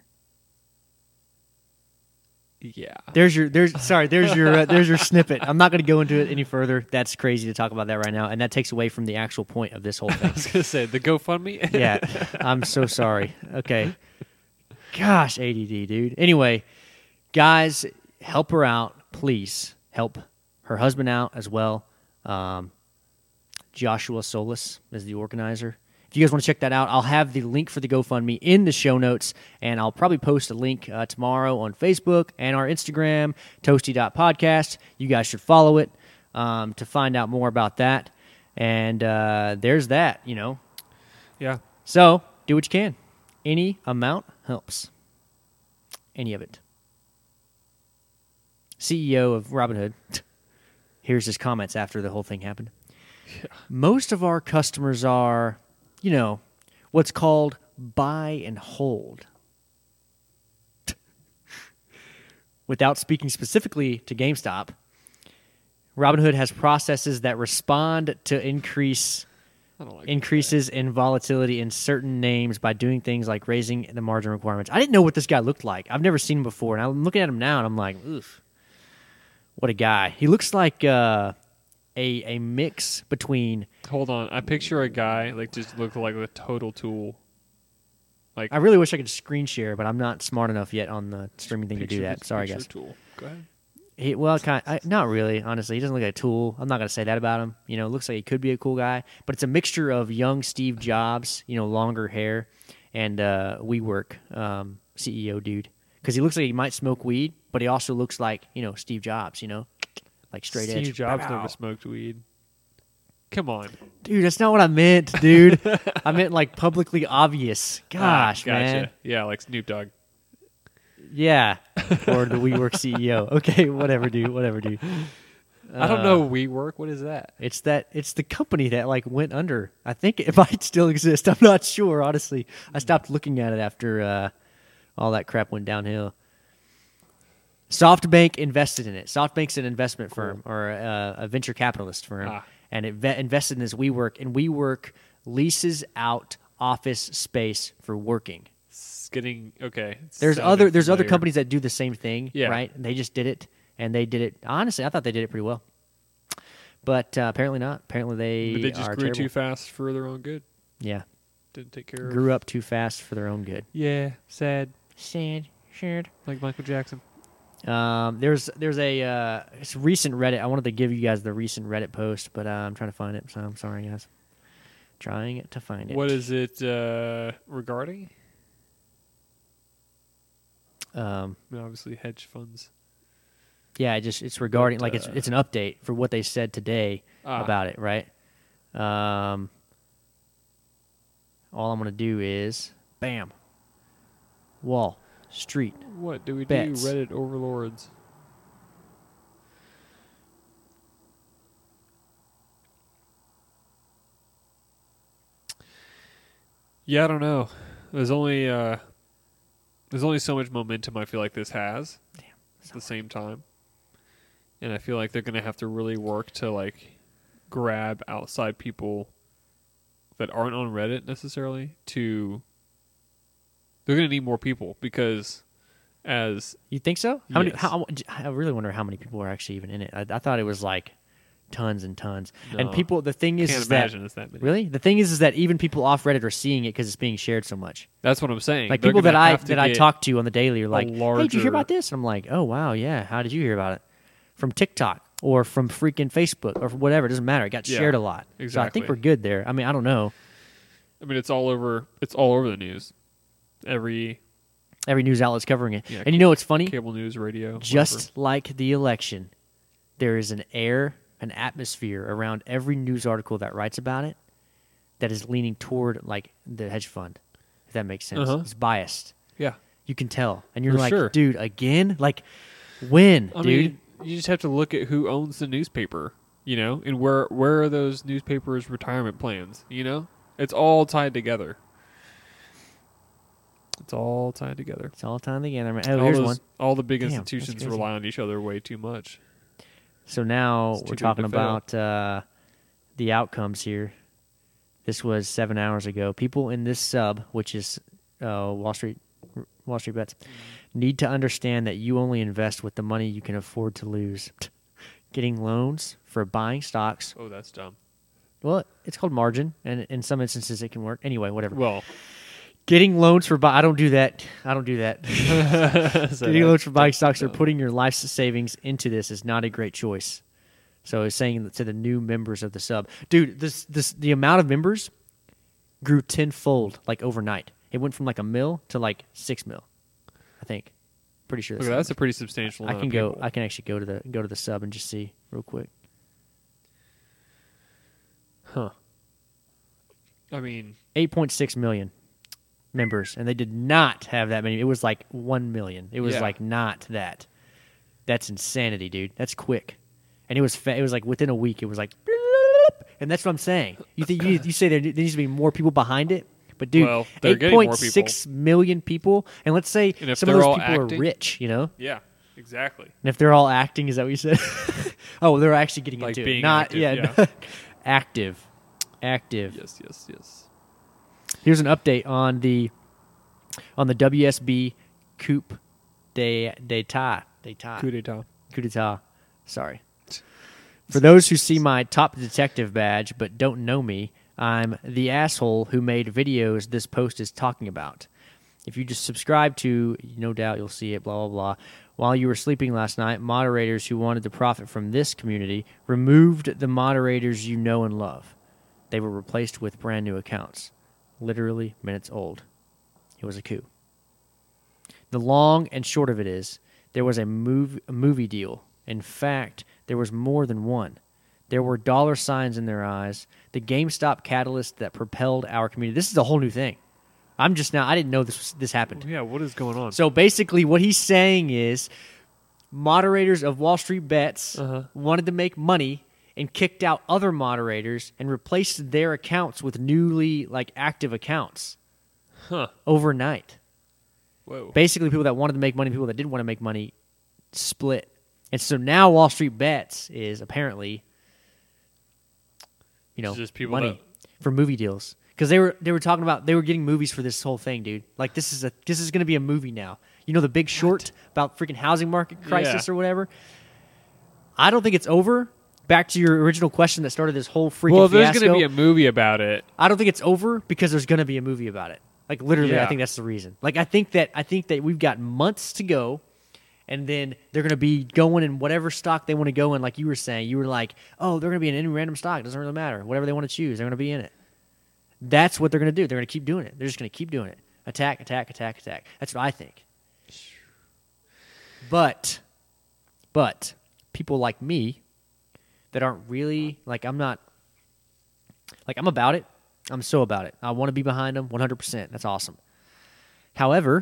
Yeah. There's your there's sorry there's your uh, there's your snippet. I'm not going to go into it any further. That's crazy to talk about that right now, and that takes away from the actual point of this whole I thing. was gonna say the GoFundMe. Yeah, I'm so sorry. Okay, gosh, A D D, dude. Anyway, guys, help her out, please. Help her husband out as well. Um, Joshua Solis is the organizer. If you guys want to check that out, I'll have the link for the GoFundMe in the show notes, and I'll probably post a link uh, tomorrow on Facebook and our Instagram, toasty dot podcast. You guys should follow it um, to find out more about that. And uh, there's that, you know. Yeah. So do what you can. Any amount helps. Any of it. C E O of Robinhood, here's his comments after the whole thing happened. Yeah. Most of our customers are, you know, what's called buy and hold. Without speaking specifically to GameStop, Robinhood has processes that respond to increase I don't like increases in volatility in certain names by doing things like raising the margin requirements. I didn't know what this guy looked like. I've never seen him before, and I'm looking at him now, and I'm like, oof, what a guy. He looks like uh, a a mix between... Hold on. I picture a guy like just look like a total tool. Like I really wish I could screen share, but I'm not smart enough yet on the streaming thing to do picture- that. Sorry, picture guys. Tool. Go ahead. He, well, kind of, I, not really, honestly. He doesn't look like a tool. I'm not going to say that about him. You know, looks like he could be a cool guy, but it's a mixture of young Steve Jobs, you know, longer hair, and uh, WeWork um, C E O dude. Because he looks like he might smoke weed, but he also looks like, you know, Steve Jobs, you know, like straight Steve edge. Jobs Pow. never smoked weed. Come on. Dude, that's not what I meant, dude. I meant like publicly obvious. Gosh, Ah, gotcha. man. Yeah, like Snoop Dogg. Yeah. Or the WeWork C E O. Okay, whatever, dude. Whatever, dude. I don't know WeWork. What is that? It's that it's the company that like went under. I think it might still exist. I'm not sure, honestly. I stopped looking at it after uh, all that crap went downhill. SoftBank invested in it. SoftBank's an investment firm or uh, a venture capitalist firm, Ah. and it ve- invested in this WeWork. And WeWork leases out office space for working. It's getting okay. It's There's sounding other there's other familiar. companies that do the same thing, Yeah. right? And they just did it, and they did it. Honestly, I thought they did it pretty well, but uh, apparently not. Apparently they But they just are grew terrible. too fast for their own good. Yeah, Didn't take care of. grew up too fast for their own good. Yeah, sad. Sad, sad. Like Michael Jackson. Um, there's there's a uh, it's a recent Reddit. I wanted to give you guys the recent Reddit post, but uh, I'm trying to find it. So I'm sorry, guys. Trying to find it. What is it uh, regarding? Um, I mean, obviously, hedge funds. yeah, it just it's regarding But, like it's uh, it's an update for what they said today Ah. about it, right? Um, all I'm gonna do is bam, Wall Street. What do we Bets. do? Reddit overlords. Yeah, I don't know. There's only uh, there's only so much momentum I feel like this has. Damn, At the same time, and I feel like they're gonna have to really work to like grab outside people that aren't on Reddit necessarily to. They're gonna need more people because as You think so? How many? Yes. How, I really wonder how many people are actually even in it. I, I thought it was like tons and tons. And No. people, the thing is, can't is that imagine it's that many. really the thing is, is that even people off Reddit are seeing it because it's being shared so much. That's what I'm saying. Like They're people that gonna I have to that I get talk to on the daily are like, "Hey, did you larger- hear about this?" And I'm like, "Oh wow, yeah. How did you hear about it? From TikTok or from freaking Facebook or whatever? It doesn't matter. It got Yeah, shared a lot. So I exactly. think we're good there. I mean, I don't know. I mean, it's all over. It's all over the news. Every Every news outlet's covering it. Yeah, And you know what's funny? cable news, radio, Just like the election, there is an air, an atmosphere around every news article that writes about it that is leaning toward like the hedge fund. If that makes sense, Uh-huh. it's biased. whatever. You can tell, and you're For like, sure. dude, again, like, when, yeah. I dude? mean, you just have to look at who owns the newspaper, you know, and where where are those newspapers' retirement plans? You know, it's all tied together. It's all tied together. It's all time together. Man. Oh, all here's those- one. All the big Damn, that's institutions crazy. rely on each other way too much. So now It's too we're big talking to fail. about uh, the outcomes here. This was seven hours ago. People in this sub, which is uh, Wall Street, Wall Street Bets, need to understand that you only invest with the money you can afford to lose. Getting loans for buying stocks. Oh, that's dumb. Well, it's called margin, and in some instances it can work. Anyway, whatever. Well, Getting loans for buy. I don't do that. I don't do that. so Getting loans for buying that's stocks or dumb. putting your life savings into this is not a great choice. So it's saying to the new members of the sub, dude, this this the amount of members grew tenfold like overnight. It went from like a mil to like six mil, I think. Pretty sure. That's, Look, that's a pretty substantial. I amount can of go. people. I can actually go to the go to the sub and just see real quick. Huh. I mean, eight point six million members, and they did not have that many. It was like one million. It was Yeah. like not that. That's insanity, dude. That's quick. And it was fa- it was like within a week. It was like, and that's what I'm saying. You think you, you say there, there needs to be more people behind it, but dude, Well, they're eight getting more point six people. million people, and let's say And if some of they're those all people acting- are rich, you know. yeah, exactly. And if they're all acting, is that what you said? Oh, they're actually getting Like into being it. Not active, yeah, yeah. active, active. Yes, yes, yes. Here's an update on the on the W S B Coupe de d'etat d'etat Coup d'état. coup d'etat. Sorry. For those who see my top detective badge but don't know me, I'm the asshole who made videos this post is talking about. If you just subscribe to, no doubt you'll see it, blah, blah, blah. While you were sleeping last night, moderators who wanted to profit from this community removed the moderators you know and love. They were replaced with brand new accounts. Literally minutes old. It was a coup. The long and short of it is, there was a, mov- a movie deal. In fact, there was more than one. There were dollar signs in their eyes, the GameStop catalyst that propelled our community. This is a whole new thing. I'm just now, I didn't know this was, this happened. Yeah, what is going on? So basically what he's saying is moderators of Wall Street Bets Uh-huh. wanted to make money and kicked out other moderators and replaced their accounts with newly like active accounts Huh. overnight. Whoa. Basically people that wanted to make money, people that didn't want to make money split. And so now Wall Street Bets is apparently, you know, Just people money that- for movie deals. Because they were they were talking about they were getting movies for this whole thing, dude. Like this is a this is going to be a movie now. You know, The Big Short about freaking housing market crisis Yeah. or whatever. I don't think it's over. Back to your original question that started this whole freaking Well, if there's fiasco. going to be a movie about it, I don't think it's over because there's going to be a movie about it. Like literally, I Yeah. think that's the reason. Like I think that I think that we've got months to go, and then they're going to be going in whatever stock they want to go in. Like you were saying, you were like, oh, they're going to be in any random stock. It doesn't really matter. Whatever they want to choose, they're going to be in it. That's what they're going to do. They're going to keep doing it. They're just going to keep doing it. Attack, attack, attack, attack. That's what I think. But, but people like me that aren't really like I'm not like I'm about it. I'm so about it. I want to be behind them one hundred percent. That's awesome. However,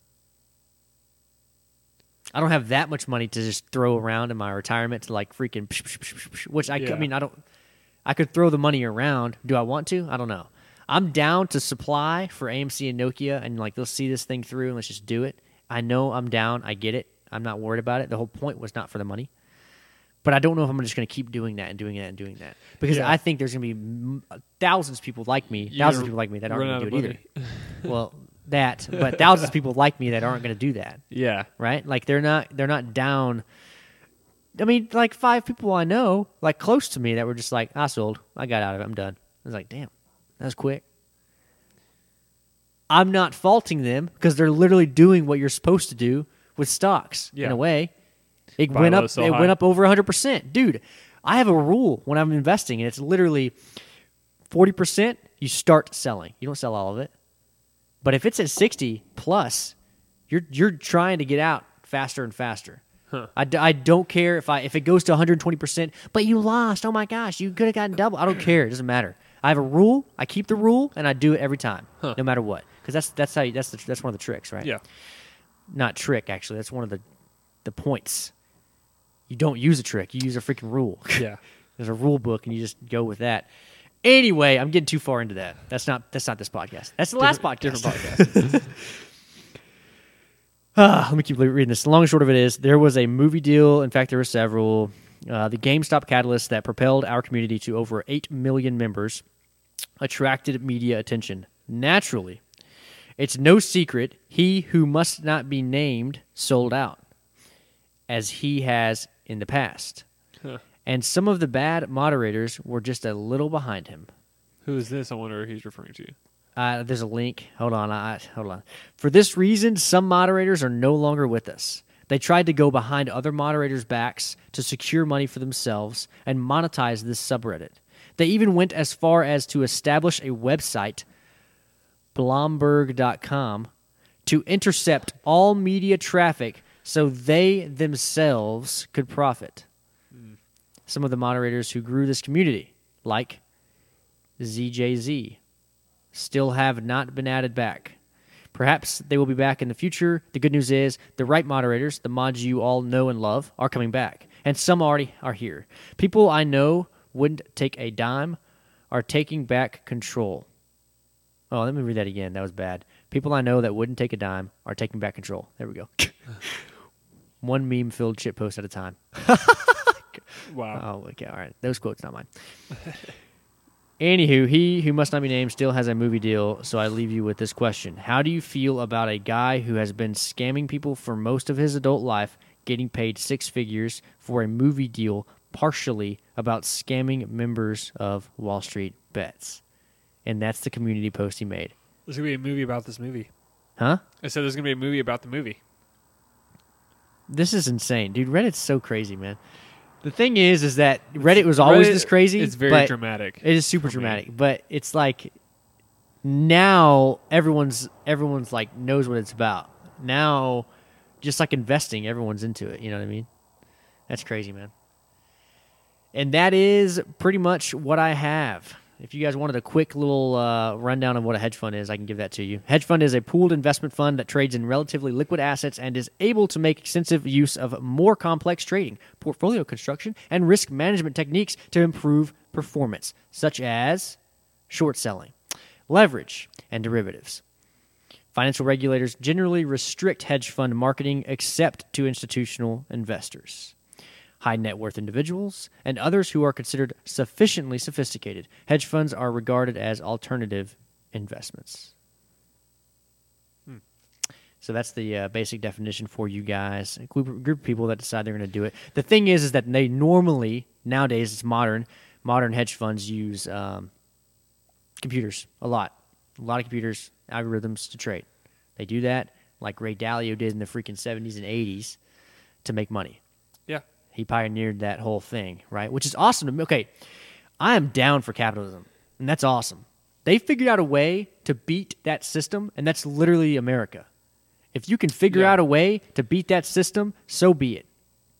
I don't have that much money to just throw around in my retirement to like freaking psh, psh, psh, psh, psh, which I, Yeah. I mean I don't I could throw the money around. Do I want to? I don't know. I'm down to supply for A M C and Nokia and like let's see this thing through and let's just do it. I know I'm down. I get it. I'm not worried about it. The whole point was not for the money. But I don't know if I'm just going to keep doing that and doing that and doing that. Because Yeah. I think there's going to be m- thousands of people like me, You're thousands of gonna people like me that aren't run going out to do of it either. Well, that, but thousands of people like me that aren't going to do that, yeah. right? Like they're not they're not down. I mean, like five people I know, like close to me, that were just like, I sold. I got out of it. I'm done. I was like, damn, that was quick. I'm not faulting them because they're literally doing what you're supposed to do with stocks in Yeah. a way. It Buy went low, up. sell It high. went up over one hundred percent, dude. I have a rule when I'm investing, and it's literally forty percent. You start selling. You don't sell all of it, but if it's at sixty plus, you're you're trying to get out faster and faster. Huh. I, d- I don't care if I if it goes to one hundred twenty percent, but you lost. Oh my gosh, you could have gotten double. I don't care. It doesn't matter. I have a rule. I keep the rule, and I do it every time, Huh. no matter what. Because that's that's how you, that's the, that's one of the tricks, right? Yeah. Not trick actually. That's one of the the points. You don't use a trick. You use a freaking rule. Yeah. There's a rule book, and you just go with that. Anyway, I'm getting too far into that. That's not that's not this podcast. That's the last podcast. Different podcast. Ah, let me keep reading this. The long and short of it is, there was a movie deal. In fact, there were several. Uh, the GameStop catalyst that propelled our community to over eight million members attracted media attention. Naturally, it's no secret he who must not be named sold out, as he has in the past. Huh. And some of the bad moderators were just a little behind him. Who is this? I wonder who he's referring to. Uh, there's a link. Hold on. I, hold on. For this reason, some moderators are no longer with us. They tried to go behind other moderators' backs to secure money for themselves and monetize this subreddit. They even went as far as to establish a website, blomberg dot com, to intercept all media traffic so they themselves could profit. Mm. Some of the moderators who grew this community, like Z J Z, still have not been added back. Perhaps they will be back in the future. The good news is the right moderators, the mods you all know and love, are coming back. And some already are here. People I know wouldn't take a dime are taking back control. Oh, let me read that again. That was bad. People I know that wouldn't take a dime are taking back control. There we go. One meme-filled shit post at a time. Wow. Oh, okay. All right. Those quotes, not mine. Anywho, he who must not be named still has a movie deal, so I leave you with this question. How do you feel about a guy who has been scamming people for most of his adult life, getting paid six figures for a movie deal partially about scamming members of Wall Street Bets? And that's the community post he made. There's going to be a movie about this movie. Huh? I said there's going to be a movie about the movie. This is insane. Dude, Reddit's so crazy, man. The thing is, is that Reddit was always Reddit, this crazy. It's very but dramatic. It is super dramatic, but it's like now everyone's everyone's like knows what it's about. Now, just like investing, everyone's into it. You know what I mean? That's crazy, man. And that is pretty much what I have. If you guys wanted a quick little uh, rundown of what a hedge fund is, I can give that to you. Hedge fund is a pooled investment fund that trades in relatively liquid assets and is able to make extensive use of more complex trading, portfolio construction, and risk management techniques to improve performance, such as short selling, leverage, and derivatives. Financial regulators generally restrict hedge fund marketing except to institutional investors, high net worth individuals, and others who are considered sufficiently sophisticated. Hedge funds are regarded as alternative investments. Hmm. So that's the uh, basic definition for you guys. A group, group of people that decide they're going to do it. The thing is, is that they normally, nowadays, it's modern, modern hedge funds use um, computers a lot. A lot of computers, algorithms to trade. They do that like Ray Dalio did in the freaking seventies and eighties to make money. Yeah. He pioneered that whole thing, right? Which is awesome to me. Okay, I am down for capitalism, and that's awesome. They figured out a way to beat that system, and that's literally America. If you can figure yeah. out a way to beat that system, so be it.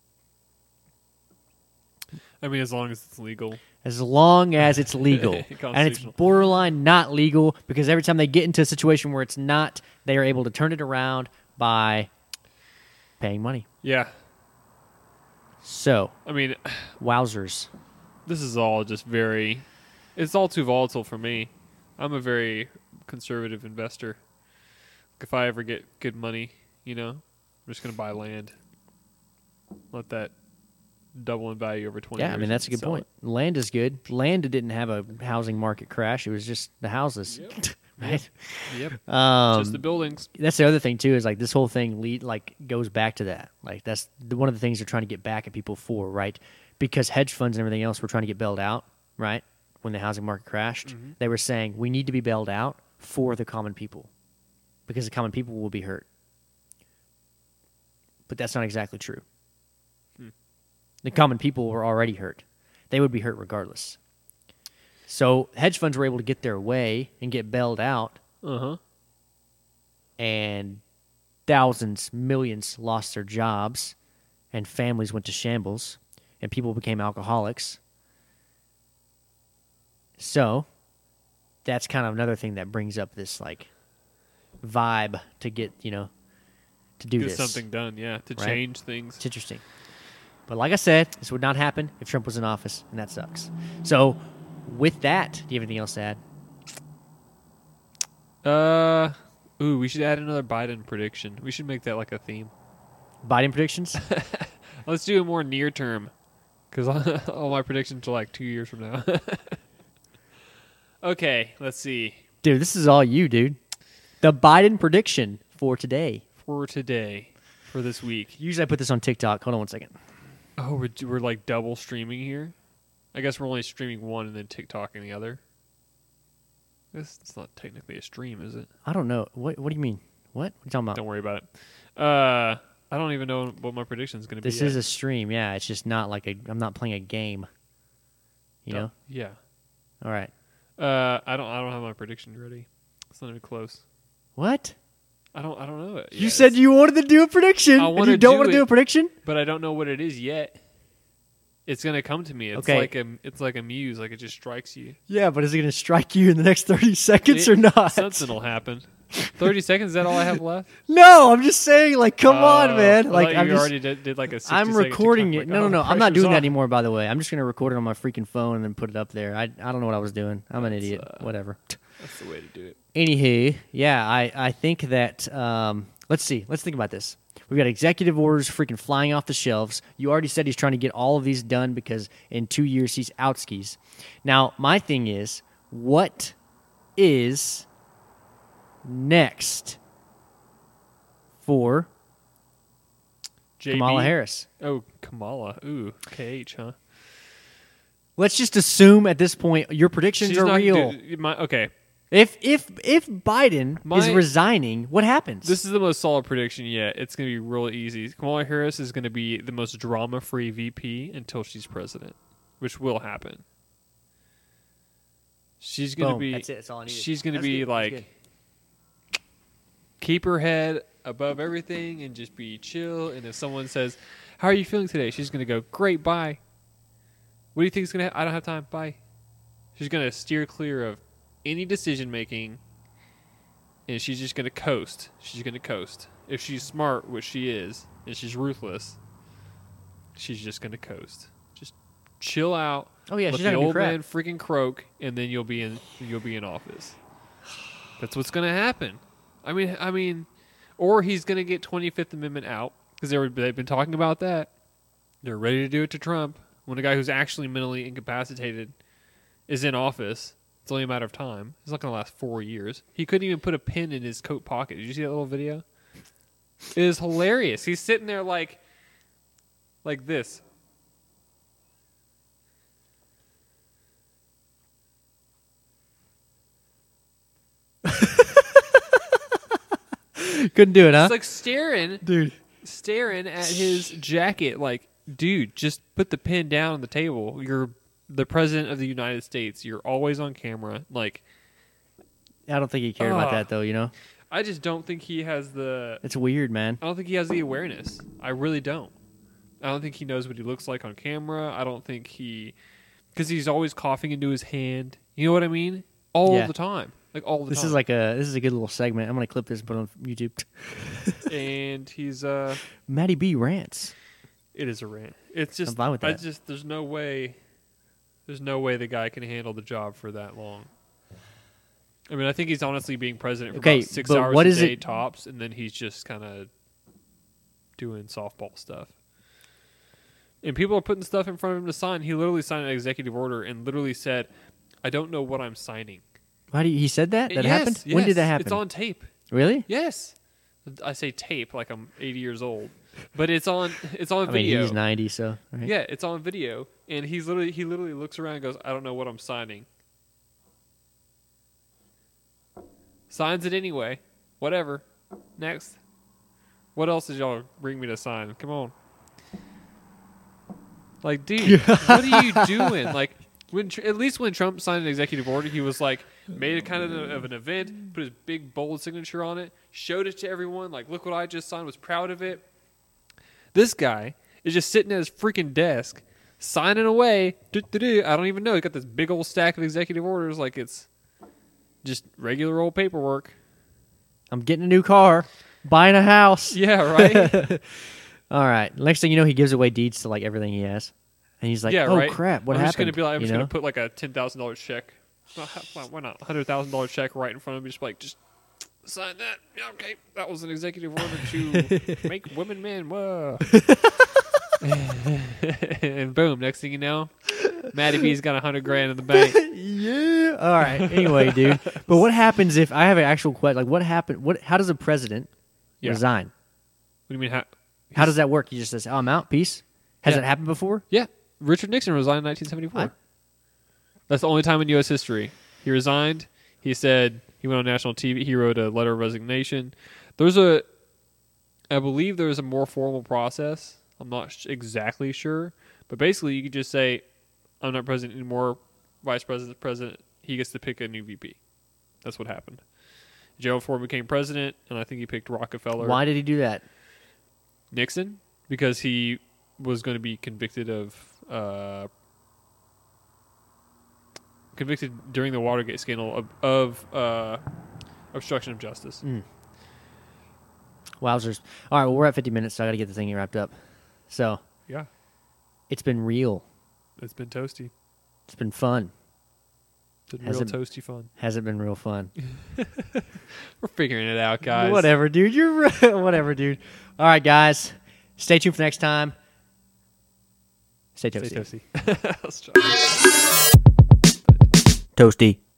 I mean, as long as it's legal. As long as it's legal. And it's borderline not legal, because every time they get into a situation where it's not, they are able to turn it around by paying money. Yeah. So, I mean, wowzers. This is all just very, it's all too volatile for me. I'm a very conservative investor. If I ever get good money, you know, I'm just going to buy land. Let that double in value over twenty yeah, years. Yeah, I mean, that's a good point. It. Land is good. Land didn't have a housing market crash. It was just the houses. Yep. Right? Yep. Um, just the buildings. That's the other thing too. Is like this whole thing lead like goes back to that. Like that's the, one of the things they're trying to get back at people for, right? Because hedge funds and everything else were trying to get bailed out, right? When the housing market crashed, mm-hmm. they were saying we need to be bailed out for the common people, because the common people will be hurt. But that's not exactly true. Hmm. The common people were already hurt. They would be hurt regardless. So hedge funds were able to get their way and get bailed out. Uh-huh. And thousands, millions lost their jobs, and families went to shambles, and people became alcoholics. So that's kind of another thing that brings up this like vibe to get, you know, to do get this. something done, yeah, to right? change things. It's interesting. But like I said, this would not happen if Trump was in office, and that sucks. So with that, do you have anything else to add? Uh, ooh, we should add another Biden prediction. We should make that like a theme. Biden predictions? Let's do it more near term, because all my predictions are like two years from now. Okay, let's see. Dude, this is all you, dude. The Biden prediction for today. For today, for this week. Usually I put this on TikTok. Hold on one second. Oh, we're, we're like double streaming here? I guess we're only streaming one and then TikTok and the other. I guess it's not technically a stream, is it? I don't know. What What do you mean? What? What are you talking about? Don't worry about it. Uh, I don't even know what my prediction is going to be. This yet. is a stream. Yeah, it's just not like a. I'm not playing a game. You Oh, know. Yeah. All right. Uh, I don't. I don't have my prediction ready. It's not even close. What? I don't. I don't know it. You yet. said you wanted to do a prediction. I and wanna you don't do want to do it. a prediction. but I don't know what it is yet. It's gonna come to me. It's Okay. like a. It's like a muse. Like it just strikes you. Yeah, but is it going to strike you in the next thirty seconds It- or not? Something will happen. Thirty seconds. Is that all I have left? No, I'm just saying. Like, come on, Oh, man. I Like, thought I'm you just. already did, did like a. sixty I'm second recording TikTok, it. like, No, no, oh, no. I'm not pressure's doing that on. anymore. By the way, I'm just going to record it on my freaking phone and then put it up there. I I don't know what I was doing. I'm an That's, idiot. uh, Whatever. That's the way to do it. Anywho, yeah, I, I think that um, let's see, let's think about this. We've got executive orders freaking flying off the shelves. You already said he's trying to get all of these done because in two years he's out skis. Now, my thing is, what is next for J B? Kamala Harris? Oh, Kamala. Ooh, K H, huh? Let's just assume at this point your predictions She's are not real. do- my, okay, if if if Biden is My- resigning, what happens? this is the most solid prediction yet. It's going to be real easy. Kamala Harris is going to be the most drama-free V P until she's president, which will happen. She's going to Boom. be. That's it. That's all I needed. She's going to That's be good. That's like good. keep her head above everything and just be chill. And if someone says, "How are you feeling today?" she's going to go, "Great, bye." What do you think is going to? Ha- I don't have time. Bye. She's going to steer clear of any decision making, and she's just going to coast. She's going to coast. If she's smart, which she is, and she's ruthless, she's just going to coast. Just chill out. Oh yeah, let she's the not gonna do old crap. man freaking croak, and then you'll be in. You'll be in office. That's what's going to happen. I mean, I mean, or he's going to get twenty-fifth Amendment out because they were they've been talking about that. They're ready to do it to Trump when a guy who's actually mentally incapacitated is in office. It's only a matter of time. It's not going to last four years. He couldn't even put a pin in his coat pocket. Did you see that little video? It is hilarious. He's sitting there like, like this. Couldn't do it, huh? It's like staring, Dude. staring at his jacket. Like, dude, just put the pen down on the table. You're the president of the United States. You're always on camera. Like, I don't think he cared about Ugh. that though, you know? I just don't think he has the. It's weird, man. I don't think he has the awareness. I really don't. I don't think he knows what he looks like on camera. I don't think he, because he's always coughing into his hand. You know what I mean? All Yeah. the time, like all the This time. is like a this is a good little segment. I'm gonna clip this and put it on YouTube. and he's uh, Matty B rants. it is a rant. It's just, I'm fine with I that. just, there's no way, there's no way the guy can handle the job for that long. I mean, I think he's honestly being president for Okay, about six but hours what a is day it- tops, and then he's just kind of doing softball stuff. And people are putting stuff in front of him to sign. He literally signed an executive order and literally said, "I don't know what I'm signing." Why do you, he said that? That Yes, happened? yes, When did that happen? It's on tape. Really? Yes, I say tape like I'm eighty years old, but it's on. It's on I mean, video. he's ninety, so right? Yeah, it's on video, and he's literally he literally looks around and goes, "I don't know what I'm signing." Signs it anyway. Whatever. Next. What else did y'all bring me to sign? Come on. Like, dude, what are you doing? Like, when Tr- at least when Trump signed an executive order, he was like, made it kind of of an event, put his big bold signature on it, showed it to everyone. Like, look what I just signed. Was proud of it. This guy is just sitting at his freaking desk, signing away. Do-do-do. I don't even know. He got this big old stack of executive orders, like it's just regular old paperwork. I'm getting a new car, buying a house. Yeah, right. All right. Next thing you know, he gives away deeds to like everything he has, and he's like, yeah, "Oh right. crap, what I'm happened?" just gonna be like, I'm you just know? gonna put like a ten thousand dollars check. Well, ha- Why not? Hundred thousand dollar check right in front of me. Just like, just sign that. Yeah, okay. That was an executive order to make women men. Whoa. And boom. Next thing you know, Matty B's got a hundred grand in the bank. Yeah. All right. Anyway, dude. But what happens if I have an actual question? Like, what happened? What? How does a president Yeah. resign? What do you mean? How, How does that work? He just says, "Oh, I'm out. Peace." Has Yeah. it happened before? Yeah, Richard Nixon resigned in nineteen seventy-four. What? That's the only time in U S history he resigned. He said he went on national T V. He wrote a letter of resignation. There's a I believe there's a more formal process. I'm not sh- exactly sure. But basically, you could just say, I'm not president anymore, vice president, president. He gets to pick a new V P. That's what happened. Gerald Ford became president, and I think he picked Rockefeller. Why did he do that? Nixon? Because he was going to be convicted of... Uh, convicted during the Watergate scandal of, of uh, obstruction of justice. Mm. Wowzers. All right, well, we're at fifty minutes, so I got to get the thing wrapped up. So, Yeah. it's been real. It's been toasty. It's been fun. It's been Has real it- toasty fun. Hasn't been real fun. We're figuring it out, guys. Whatever, dude. You're right. Whatever, dude. All right, guys. Stay tuned for next time. Stay toasty. Stay toasty. Let's try. Toasty.